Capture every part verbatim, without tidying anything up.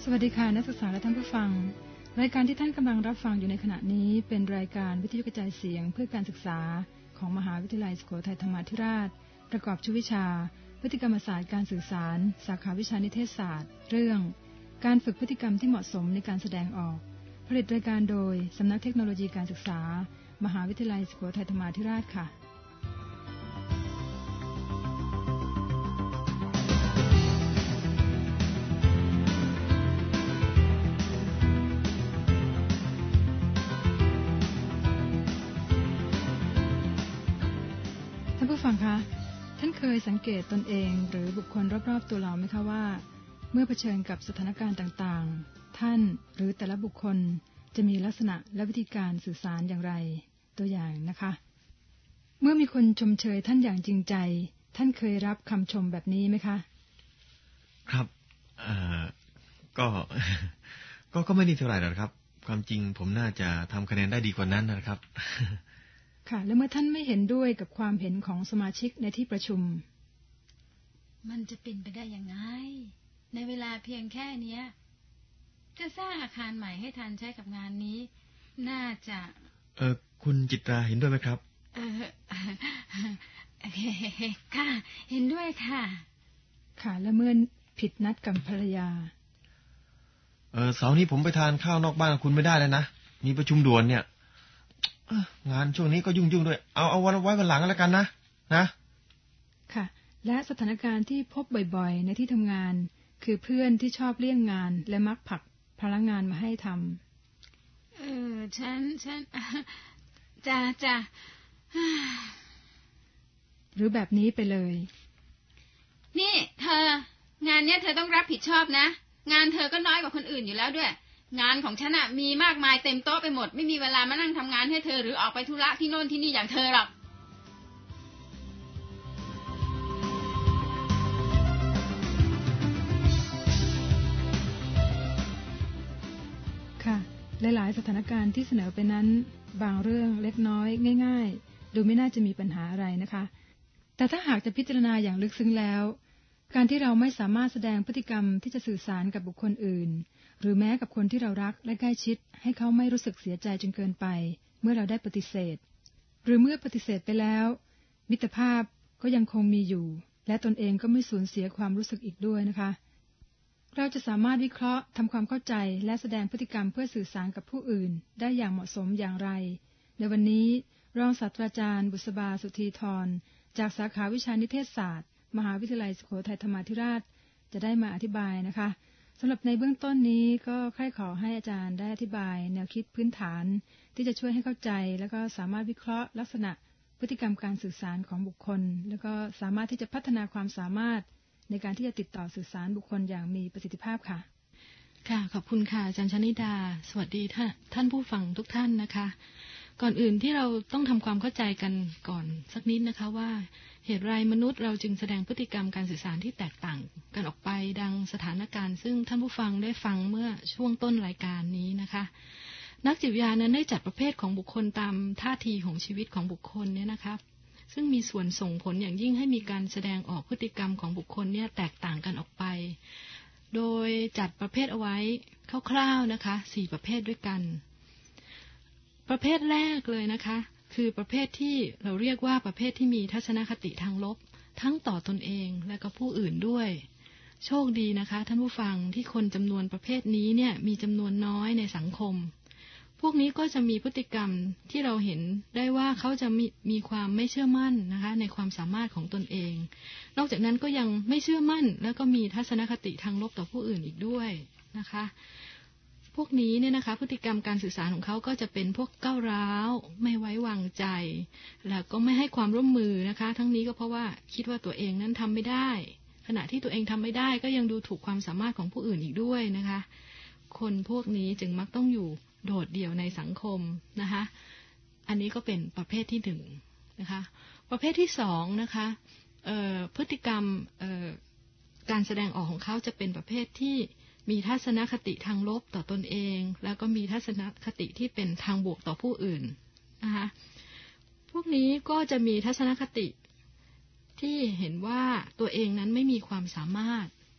สวัสดีค่ะนักศึกษาและท่านผู้ฟังรายการที่ท่านกำลังรับฟังอยู่ในขณะนี้เป็นรายการวิทยุกระจายเสียงเพื่อการศึกษาของมหาวิทยาลัยสุโขทัยธรรมาธิราชประกอบชื่อวิชาพฤติกรรมศาสตร์การสื่อสารสาขาวิชานิเทศศาสตร์เรื่องการฝึกพฤติกรรมที่เหมาะสมในการแสดงออกผลิตรายการโดยสำนักเทคโนโลยีการศึกษามหาวิทยาลัยสุโขทัยธรรมาธิราชค่ะท่านผู้ฟังคะท่านเคยสังเกตตนเองหรือบุคคลรอบๆตัวเราไหมคะว่าเมื่อเผชิญกับสถานการณ์ต่างๆท่านหรือแต่ละบุคคลจะมีลักษณะและวิธีการสื่อสารอย่างไรตัวอย่างนะคะเมื่อมีคนชมเชยท่านอย่างจริงใจท่านเคยรับคำชมแบบนี้ไหมคะครับเอ่อก็ก็ก็ไม่ดีเท่าไหร่หรอกครับความจริงผมน่าจะทำคะแนนได้ดีกว่านั้นนะครับค่ะแล้วเมื่อท่านไม่เห็นด้วยกับความเห็นของสมาชิกในที่ประชุมมันจะเป็นไปได้ยังไงในเวลาเพียงแค่นี้จะสร้างอาคารใหม่ให้ทันใช้กับงานนี้น่าจะเออคุณจิตราเห็นด้วยไหมครับเออค่ะเห็นด้วยค่ะค่ะแล้วเมื่อผิดนัดกับภรรยาเออเสาร์นี้ผมไปทานข้าวนอกบ้านกับคุณไม่ได้เลยนะมีประชุมด่วนเนี่ยงานช่วงนี้ก็ยุ่งๆด้วยเอาเอาวันไว้วันหลังแล้วกันนะนะค่ะและสถานการณ์ที่พบบ่อยๆในที่ทำงานคือเพื่อนที่ชอบเลี่ยงงานและมักผลักภาระงานมาให้ทำเออฉันฉันจ้าจ้าหรือแบบนี้ไปเลยนี่เธองานเนี้ยเธอต้องรับผิดชอบนะงานเธอก็น้อยกว่าคนอื่นอยู่แล้วด้วยงานของฉันอะมีมากมายเต็มโต๊ะไปหมดไม่มีเวลามานั่งทำงานให้เธอหรือออกไปธุระที่โน่นที่นี่อย่างเธอหรอกค่ะหลายๆสถานการณ์ที่เสนอไปนั้นบางเรื่องเล็กน้อยง่ายๆดูไม่น่าจะมีปัญหาอะไรนะคะแต่ถ้าหากจะพิจารณาอย่างลึกซึ้งแล้วการที่เราไม่สามารถแสดงพฤติกรรมที่จะสื่อสารกับบุคคลอื่นหรือแม้กับคนที่เรารักและใกล้ชิดให้เขาไม่รู้สึกเสียใจจนเกินไปเมื่อเราได้ปฏิเสธหรือเมื่อปฏิเสธไปแล้วมิตรภาพก็ยังคงมีอยู่และตนเองก็ไม่สูญเสียความรู้สึกอีกด้วยนะคะเราจะสามารถวิเคราะห์ทำความเข้าใจและแสดงพฤติกรรมเพื่อสื่อสารกับผู้อื่นได้อย่างเหมาะสมอย่างไรในวันนี้รองศาสตราจารย์บุษบาสุธีธรจากสาขาวิชานิเทศศาสตร์มหาวิทยาลัยสุโขทัยธรรมาธิราชจะได้มาอธิบายนะคะสำหรับในเบื้องต้นนี้ก็ใคร่ขอให้อาจารย์ได้อธิบายแนวคิดพื้นฐานที่จะช่วยให้เข้าใจแล้วก็สามารถวิเคราะห์ลักษณะพฤติกรรมการสื่อสารของบุคคลแล้วก็สามารถที่จะพัฒนาความสามารถในการที่จะติดต่อสื่อสารบุคคลอย่างมีประสิทธิภาพค่ะค่ะขอบคุณค่ะอาจารย์ชนิดาสวัสดีท่านท่านผู้ฟังทุกท่านนะคะก่อนอื่นที่เราต้องทำความเข้าใจกันก่อนสักนิดนะคะว่าเหตุไรมนุษย์เราจึงแสดงพฤติกรรมการสื่อสารที่แตกต่างกันออกไปดังสถานการณ์ซึ่งท่านผู้ฟังได้ฟังเมื่อช่วงต้นรายการนี้นะคะนักจิตวิทยานั้นได้จัดประเภทของบุคคลตามท่าทีของชีวิตของบุคคลเนี่ยนะคะซึ่งมีส่วนส่งผลอย่างยิ่งให้มีการแสดงออกพฤติกรรมของบุคคลเนี่ยแตกต่างกันออกไปโดยจัดประเภทเอาไว้คร่าวๆนะคะสี่ประเภทด้วยกันประเภทแรกเลยนะคะคือประเภทที่เราเรียกว่าประเภทที่มีทัศนคติทางลบทั้งต่อตนเองและก็ผู้อื่นด้วยโชคดีนะคะท่านผู้ฟังที่คนจำนวนประเภทนี้เนี่ยมีจำนวนน้อยในสังคมพวกนี้ก็จะมีพฤติกรรมที่เราเห็นได้ว่าเขาจะมีมีความไม่เชื่อมั่นนะคะในความสามารถของตนเองนอกจากนั้นก็ยังไม่เชื่อมั่นแล้วก็มีทัศนคติทางลบต่อผู้อื่นอีกด้วยนะคะพวกนี้เนี่ยนะคะพฤติกรรมการสื่อสารของเขาก็จะเป็นพวกก้าวร้าวไม่ไว้วางใจแล้วก็ไม่ให้ความร่วมมือนะคะทั้งนี้ก็เพราะว่าคิดว่าตัวเองนั้นทำไม่ได้ขณะที่ตัวเองทำไม่ได้ก็ยังดูถูกความสามารถของผู้อื่นอีกด้วยนะคะคนพวกนี้จึงมักต้องอยู่โดดเดี่ยวในสังคมนะคะอันนี้ก็เป็นประเภทที่หนึ่งนะคะประเภทที่สองนะคะพฤติกรรมการแสดงออกของเขาจะเป็นประเภทที่มีทัศนคติทางลบต่อตนเองแล้วก็มีทัศนคติที่เป็นทางบวกต่อผู้อื่นนะคะพวกนี้ก็จะมีทัศนคติที่เห็นว่าตัวเองนั้นไม่มีความสามารถ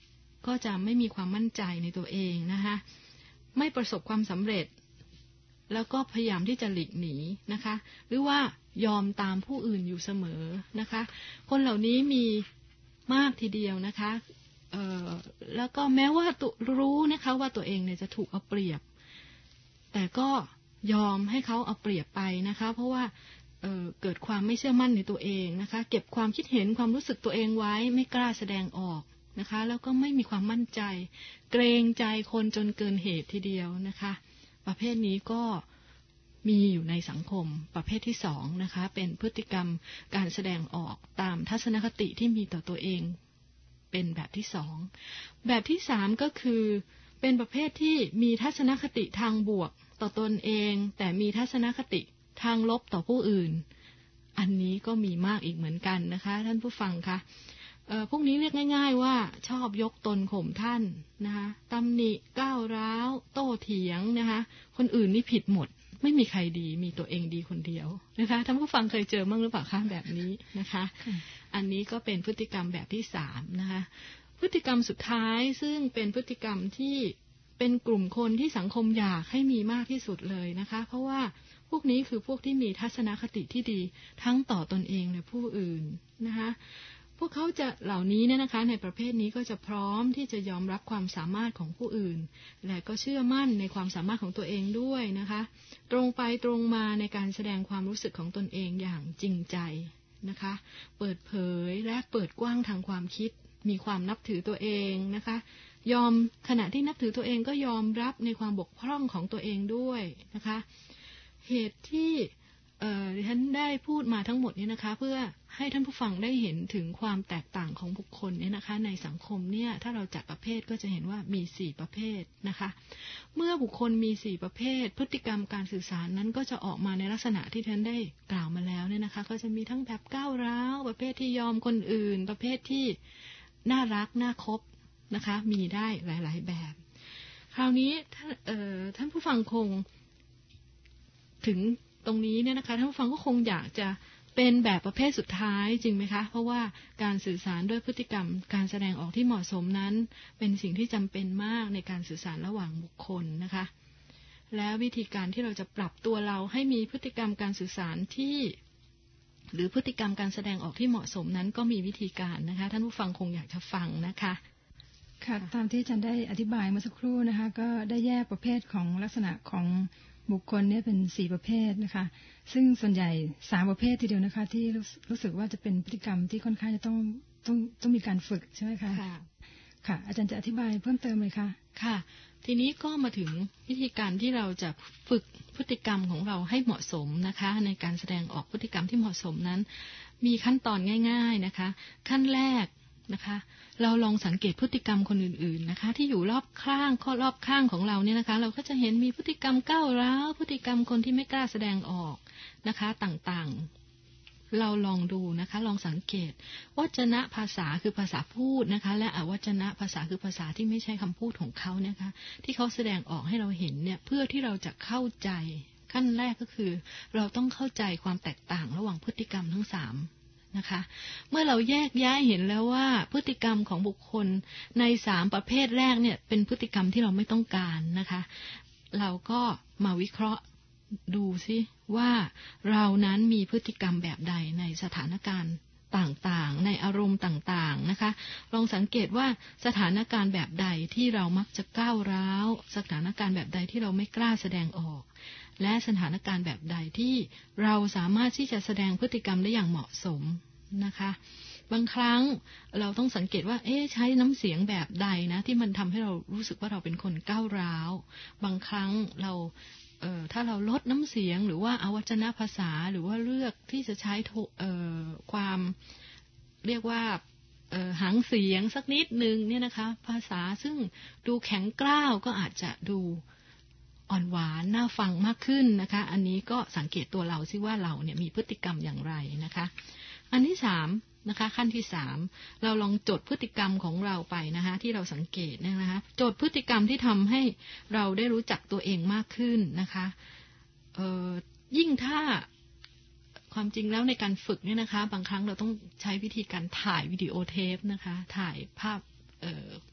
ก็จะไม่มีความมั่นใจในตัวเองนะคะไม่ประสบความสำเร็จแล้วก็พยายามที่จะหลีกหนีนะคะหรือว่ายอมตามผู้อื่นอยู่เสมอนะคะคนเหล่านี้มีมากทีเดียวนะคะเอ่อแล้วก็แม้ว่ารู้นะคะว่าตัวเองเนี่ยจะถูกเอาเปรียบแต่ก็ยอมให้เขาเอาเปรียบไปนะคะเพราะว่าเอ่อเกิดความไม่เชื่อมั่นในตัวเองนะคะเก็บความคิดเห็นความรู้สึกตัวเองไว้ไม่กล้าแสดงออกนะคะแล้วก็ไม่มีความมั่นใจเกรงใจคนจนเกินเหตุทีเดียวนะคะประเภทนี้ก็มีอยู่ในสังคมประเภทที่สองนะคะเป็นพฤติกรรมการแสดงออกตามทัศนคติที่มีต่อตัวเองเป็นแบบที่สองแบบที่สามก็คือเป็นประเภทที่มีทัศนคติทางบวกต่อตนเองแต่มีทัศนคติทางลบต่อผู้อื่นอันนี้ก็มีมากอีกเหมือนกันนะคะท่านผู้ฟังคะเอ่อพวกนี้เรียกง่ายๆว่าชอบยกตนข่มท่านนะคะตำหนิก้าวร้าวโต้เถียงนะคะคนอื่นนี่ผิดหมดไม่มีใครดีมีตัวเองดีคนเดียวนะคะท่านผู้ฟังเคยเจอบ้างหรือเปล่าคะแบบนี้นะคะอันนี้ก็เป็นพฤติกรรมแบบที่สามนะคะพฤติกรรมสุดท้ายซึ่งเป็นพฤติกรรมที่เป็นกลุ่มคนที่สังคมอยากให้มีมากที่สุดเลยนะคะเพราะว่าพวกนี้คือพวกที่มีทัศนคติที่ดีทั้งต่อตนเองและผู้อื่นนะคะพวกเขาจะเหล่านี้เนี่ยนะคะในประเภทนี้ก็จะพร้อมที่จะยอมรับความสามารถของผู้อื่นและก็เชื่อมั่นในความสามารถของตัวเองด้วยนะคะตรงไปตรงมาในการแสดงความรู้สึกของตนเองอย่างจริงใจนะคะเปิดเผยและเปิดกว้างทางความคิดมีความนับถือตัวเองนะคะยอมขณะที่นับถือตัวเองก็ยอมรับในความบกพร่องของตัวเองด้วยนะคะเหตุที่เอ่อดิฉันได้พูดมาทั้งหมดนี้นะคะเพื่อให้ท่านผู้ฟังได้เห็นถึงความแตกต่างของบุคคลเนี่ยนะคะในสังคมเนี่ยถ้าเราจัดประเภทก็จะเห็นว่ามีสี่ประเภทนะคะเมื่อบุคคลมีสี่ประเภทพฤติกรรมการสื่อสารนั้นก็จะออกมาในลักษณะที่ท่านได้กล่าวมาแล้วเนี่ยนะคะก็จะมีทั้งแบบก้าวร้าวประเภทที่ยอมคนอื่นประเภทที่น่ารักน่าคบนะคะมีได้หลายๆแบบคราวนี้ท่านเอ่อท่านผู้ฟังคงถึงตรงนี้เนี่ยนะคะท่านผู้ฟังก็คงอยากจะเป็นแบบประเภทสุดท้ายจริงไหมคะเพราะว่าการสื่อสารด้วยพฤติกรรมการแสดงออกที่เหมาะสมนั้นเป็นสิ่งที่จำเป็นมากในการสื่อสารระหว่างบุคคลนะคะและวิธีการที่เราจะปรับตัวเราให้มีพฤติกรรมการสื่อสารที่หรือพฤติกรรมการแสดงออกที่เหมาะสมนั้นก็มีวิธีการนะคะท่านผู้ฟังคงอยากจะฟังนะคะค่ะตามที่อาจารย์ได้อธิบายเมื่อสักครู่นะคะก็ได้แยกประเภทของลักษณะของบุคคลเนี่ยเป็นสี่ประเภทนะคะซึ่งส่วนใหญ่สามประเภททีเดียวนะคะที่รู้สึกว่าจะเป็นพฤติกรรมที่ค่อนข้างจะต้องต้องต้องมีการฝึกใช่ไหมคะค่ะค่ะอาจารย์จะอธิบายเพิ่มเติมเลยค่ะค่ะทีนี้ก็มาถึงวิธีการที่เราจะฝึกพฤติกรรมของเราให้เหมาะสมนะคะในการแสดงออกพฤติกรรมที่เหมาะสมนั้นมีขั้นตอนง่ายๆนะคะขั้นแรกนะคะเราลองสังเกตพฤติกรรมคนอื่นๆนะคะที่อยู่รอบข้างข้อรอบข้างของเราเนี่ยนะคะเราก็จะเห็นมีพฤติกรรมก้าวร้าวพฤติกรรมคนที่ไม่กล้าแสดงออกนะคะต่างๆเราลองดูนะคะลองสังเกตวจนะภาษาคือภาษาพูดนะคะและอวจนะภาษาคือภาษาที่ไม่ใช่คำพูดของเขาเนี่ยนะคะที่เขาแสดงออกให้เราเห็นเนี่ยเพื่อที่เราจะเข้าใจขั้นแรกก็คือเราต้องเข้าใจความแตกต่างระหว่างพฤติกรรมทั้งสามนะคะเมื่อเราแยกแยะเห็นแล้วว่าพฤติกรรมของบุคคลในสามประเภทแรกเนี่ยเป็นพฤติกรรมที่เราไม่ต้องการนะคะเราก็มาวิเคราะห์ดูซิว่าเรานั้นมีพฤติกรรมแบบใดในสถานการณ์ต่างๆในอารมณ์ต่างๆนะคะลองสังเกตว่าสถานการณ์แบบใดที่เรามักจะก้าวร้าวสถานการณ์แบบใดที่เราไม่กล้าแสดงออกและสถานการณ์แบบใดที่เราสามารถที่จะแสดงพฤติกรรมได้อย่างเหมาะสมนะคะบางครั้งเราต้องสังเกตว่าเอ๊ะใช้น้ำเสียงแบบใดนะที่มันทำให้เรารู้สึกว่าเราเป็นคนก้าวร้าวบางครั้งเราเอ่อถ้าเราลดน้ำเสียงหรือว่าอวจนภาษาหรือว่าเลือกที่จะใช้เอ่อความเรียกว่าเอ่อหางเสียงสักนิดนึงเนี่ยนะคะภาษาซึ่งดูแข็งกร้าวก็อาจจะดูอ่อนหวานน่าฟังมากขึ้นนะคะอันนี้ก็สังเกตตัวเราซิว่าเราเนี่ยมีพฤติกรรมอย่างไรนะคะอันที่สามนะคะขั้นที่สามเราลองจดพฤติกรรมของเราไปนะคะที่เราสังเกตนะคะจดพฤติกรรมที่ทำให้เราได้รู้จักตัวเองมากขึ้นนะคะเอ่อยิ่งถ้าความจริงแล้วในการฝึกเนี่ยนะคะบางครั้งเราต้องใช้วิธีการถ่ายวิดีโอเทปนะคะถ่ายภาพเอ่อ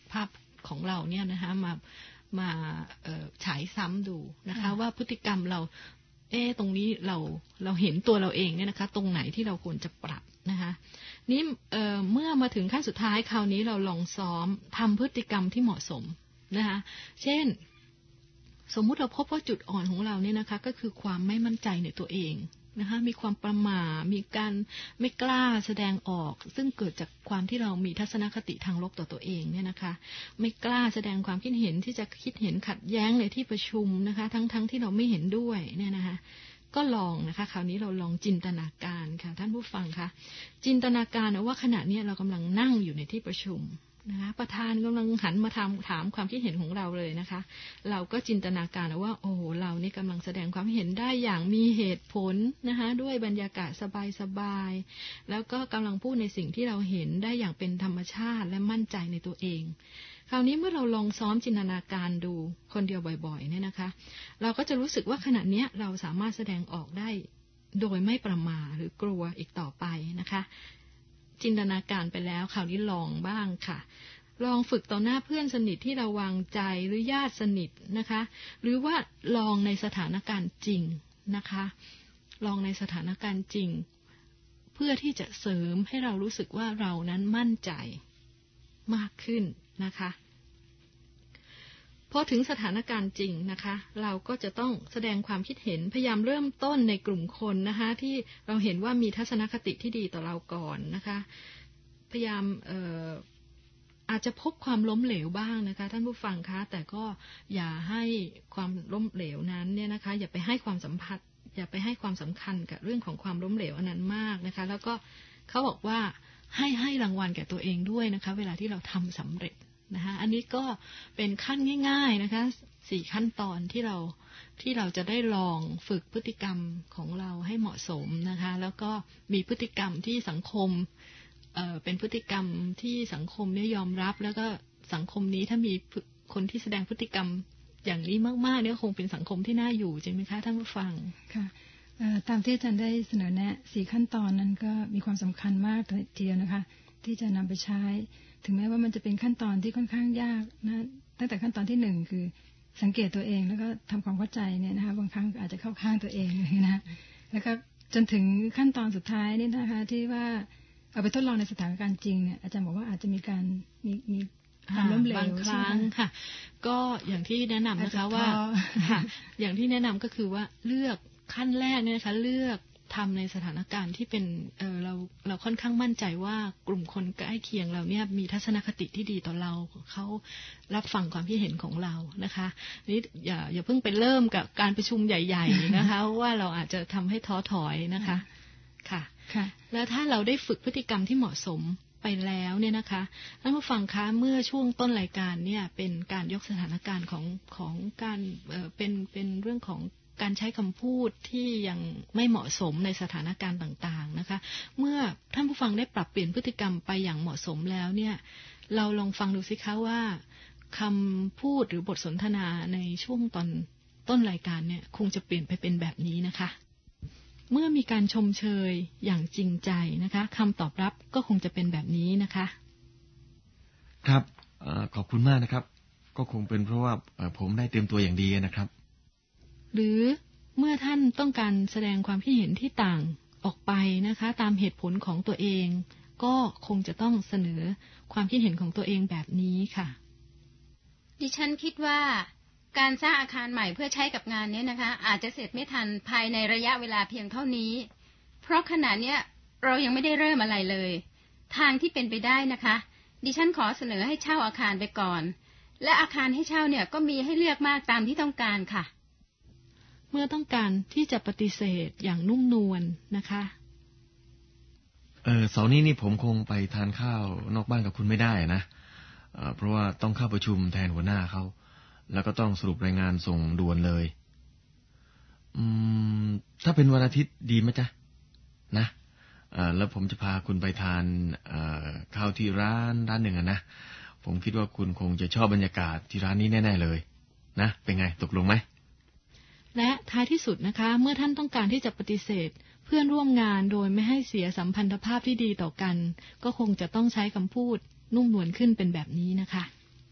ภาพของเราเนี่ยนะคะมามาฉายซ้ำดูนะคะว่าพฤติกรรมเราเอ๊ะตรงนี้เราเราเห็นตัวเราเองเนี่ยนะคะตรงไหนที่เราควรจะปรับนะคะนี่เอ่อเมื่อมาถึงขั้นสุดท้ายคราวนี้เราลองซ้อมทำพฤติกรรมที่เหมาะสมนะคะเช่นสมมุติเราพบว่าจุดอ่อนของเราเนี่ยนะคะก็คือความไม่มั่นใจในตัวเองนะคะมีความประหม่ามีการไม่กล้าแสดงออกซึ่งเกิดจากความที่เรามีทัศนคติทางลบต่อตัวเองเนี่ยนะคะไม่กล้าแสดงความคิดเห็นที่จะคิดเห็นขัดแย้งในที่ประชุมนะคะทั้งๆ ท, ที่เราไม่เห็นด้วยเนี่ยนะคะก็ลองนะคะคราวนี้เราลองจินตนาการค่ะท่านผู้ฟังคะจินตนาการว่าขณะนี้เรากำลังนั่งอยู่ในที่ประชุมนะคะประธานกำลังหันมาถามถามความคิดเห็นของเราเลยนะคะเราก็จินตนาการว่าโอ้โหเรานี่กำลังแสดงความเห็นได้อย่างมีเหตุผลนะคะด้วยบรรยากาศสบายๆแล้วก็กำลังพูดในสิ่งที่เราเห็นได้อย่างเป็นธรรมชาติและมั่นใจในตัวเองคราวนี้เมื่อเราลองซ้อมจินตนาการดูคนเดียวบ่อยๆเนี่ยนะคะเราก็จะรู้สึกว่าขณะนี้เราสามารถแสดงออกได้โดยไม่ประหม่าหรือกลัวอีกต่อไปนะคะจินตนาการไปแล้วคราวนี้ลองบ้างค่ะลองฝึกต่อหน้าเพื่อนสนิทที่เราวางใจหรือญาติสนิทนะคะหรือว่าลองในสถานการณ์จริงนะคะลองในสถานการณ์จริงเพื่อที่จะเสริมให้เรารู้สึกว่าเรานั้นมั่นใจมากขึ้นนะคะพอถึงสถานการณ์จริงนะคะเราก็จะต้องแสดงความคิดเห็นพยายามเริ่มต้นในกลุ่มคนนะคะที่เราเห็นว่ามีทัศนคติที่ดีต่อเราก่อนนะคะพยายามเอ่ออาจจะพบความล้มเหลวบ้างนะคะท่านผู้ฟังคะแต่ก็อย่าให้ความล้มเหลวนั้นเนี่ยนะคะอย่าไปให้ความสัมพันธ์อย่าไปให้ความสำคัญกับเรื่องของความล้มเหลวอันนั้นมากนะคะแล้วก็เขาบอกว่าให้ให้รางวัลแก่ตัวเองด้วยนะคะเวลาที่เราทำสำเร็จนะคะอันนี้ก็เป็นขั้นง่ายๆนะคะสี่ขั้นตอนที่เราที่เราจะได้ลองฝึกพฤติกรรมของเราให้เหมาะสมนะคะแล้วก็มีพฤติกรรมที่สังคมเอ่อเป็นพฤติกรรมที่สังคมเนี่ยยอมรับแล้วก็สังคมนี้ถ้ามีคนที่แสดงพฤติกรรมอย่างนี้มากๆเนี่ยคงเป็นสังคมที่น่าอยู่จริงไหมคะท่านผู้ฟังค่ะตามที่อาจารย์ได้เสนอแนะสี่ขั้นตอนนั้นก็มีความสำคัญมากทีเดียวนะคะที่จะนำไปใช้ถึงแม้ว่ามันจะเป็นขั้นตอนที่ค่อนข้างยากนะตั้งแต่ขั้นตอนที่หนึ่งคือสังเกตตัวเองแล้วก็ทำความเข้าใจเนี่ยนะคะบางครั้งอาจจะเข้าข้างตัวเองนะแล้วก็จนถึงขั้นตอนสุดท้ายนี่นะคะที่ว่าเอาไปทดลองในสถานการณ์จริงเนี่ยอาจารย์บอกว่าอาจจะมีการมีมีความล้มเหลวบางครั้งค่ะก็อย่างที่แนะนำนะคะว่าอย่างที่แนะนำก็คือว่าเลือกขั้นแรกเนี่ยนะคะเลือกทำในสถานการณ์ที่เป็นเอ่อเราเราค่อนข้างมั่นใจว่ากลุ่มคนใกล้เคียงเราเนี่ยมีทัศนคติที่ดีต่อเราเขารับฟังความคิดเห็นของเรานะคะนี่อย่าอย่าเพิ่งไปเริ่มกับการประชุมใหญ่ๆนะคะว่าเราอาจจะทำให้ท้อถอยนะคะค่ะแล้วถ้าเราได้ฝึกพฤติกรรมที่เหมาะสมไปแล้วเนี่ยนะคะท่านผู้ฟังคะเมื่อช่วงต้นรายการเนี่ยเป็นการยกสถานการณ์ของของการเอ่อเป็นเป็นเรื่องของการใช้คำพูดที่ยังไม่เหมาะสมในสถานการณ์ต่างๆนะคะเมื่อท่านผู้ฟังได้ปรับเปลี่ยนพฤติกรรมไปอย่างเหมาะสมแล้วเนี่ยเราลองฟังดูสิคะว่าคำพูดหรือบทสนทนาในช่วงตอนต้นรายการเนี่ยคงจะเปลี่ยนไปเป็นแบบนี้นะคะเมื่อมีการชมเชยอย่างจริงใจนะคะคำตอบรับก็คงจะเป็นแบบนี้นะคะครับขอบคุณมากนะครับก็คงเป็นเพราะว่าผมได้เตรียมตัวอย่างดีนะครับหรือเมื่อท่านต้องการแสดงความคิดเห็นที่ต่างออกไปนะคะตามเหตุผลของตัวเองก็คงจะต้องเสนอความคิดเห็นของตัวเองแบบนี้ค่ะดิฉันคิดว่าการสร้างอาคารใหม่เพื่อใช้กับงานนี้นะคะอาจจะเสร็จไม่ทันภายในระยะเวลาเพียงเท่านี้เพราะขณะนี้เรายังไม่ได้เริ่มอะไรเลยทางที่เป็นไปได้นะคะดิฉันขอเสนอให้เช่าอาคารไปก่อนและอาคารให้เช่าเนี่ยก็มีให้เลือกมากตามที่ต้องการค่ะเมื่อต้องการที่จะปฏิเสธอย่างนุ่มนวลนะคะเออเสาร์นี้นี่ผมคงไปทานข้าวนอกบ้านกับคุณไม่ได้นะเอ่อเพราะว่าต้องเข้าประชุมแทนหัวหน้าเขาแล้วก็ต้องสรุปรายงานส่งด่วนเลยอืมถ้าเป็นวันอาทิตย์ดีไหมจ๊ะนะเอ่อแล้วผมจะพาคุณไปทานเอ่อข้าวที่ร้านร้านหนึ่งอะนะผมคิดว่าคุณคงจะชอบบรรยากาศที่ร้านนี้แน่ๆเลยนะเป็นไงตกลงไหมและท้ายที่สุดนะคะเมื่อท่านต้องการที่จะปฏิเสธเพื่อนร่วมงานโดยไม่ให้เสียสัมพันธภาพที่ดีต่อกันก็คงจะต้องใช้คำพูดนุ่มนวลขึ้นเป็นแบบนี้นะคะ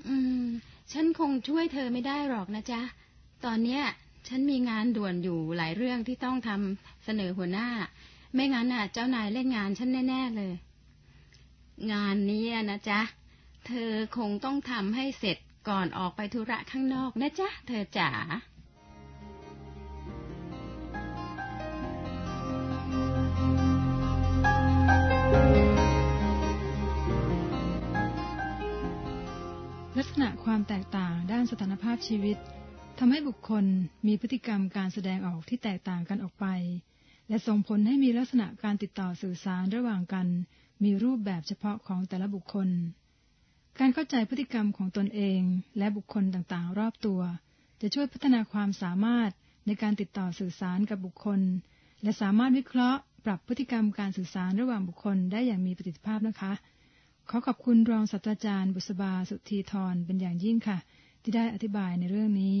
อืมฉันคงช่วยเธอไม่ได้หรอกนะจ๊ะตอนเนี้ยฉันมีงานด่วนอยู่หลายเรื่องที่ต้องทำเสนอหัวหน้าไม่งั้นน่ะเจ้านายเล่นงานฉันแน่ๆเลยงานนี้นะจ๊ะเธอคงต้องทำให้เสร็จก่อนออกไปธุระข้างนอกนะจ๊ะเธอจ๋าลักษณะความแตกต่างด้านสถานภาพชีวิตทำให้บุคคลมีพฤติกรรมการแสดงออกที่แตกต่างกันออกไปและส่งผลให้มีลักษณะการติดต่อสื่อสารระหว่างกันมีรูปแบบเฉพาะของแต่ละบุคคลการเข้าใจพฤติกรรมของตนเองและบุคคลต่างๆรอบตัวจะช่วยพัฒนาความสามารถในการติดต่อสื่อสารกับบุคคลและสามารถวิเคราะห์ปรับพฤติกรรมการสื่อสารระหว่างบุคคลได้อย่างมีประสิทธิภาพนะคะขอขอบคุณรองศาสตราจารย์บุษบาสุธีธรเป็นอย่างยิ่งค่ะที่ได้อธิบายในเรื่องนี้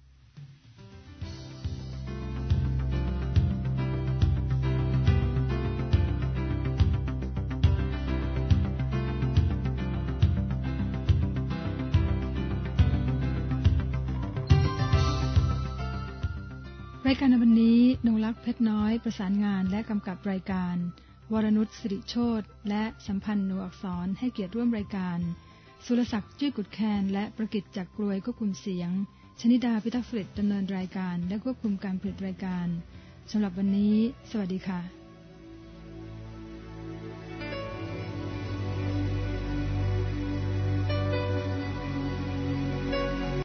รายการในวันนี้นงลักษณ์เพชรน้อยประสานงานและกำกับรายการวรนุชสิริโชติและสัมพันธ์หนูอักษรให้เกียรติร่วมรายการสุรศักดิ์จุ้ยกุดแคนและประกิตจักรกรวยควบคุมเสียงชนิดาพิทักษ์ผลิตดำเนินรายการและควบคุมการผลิตรายการสำหรับวันนี้สวัสดีค่ะ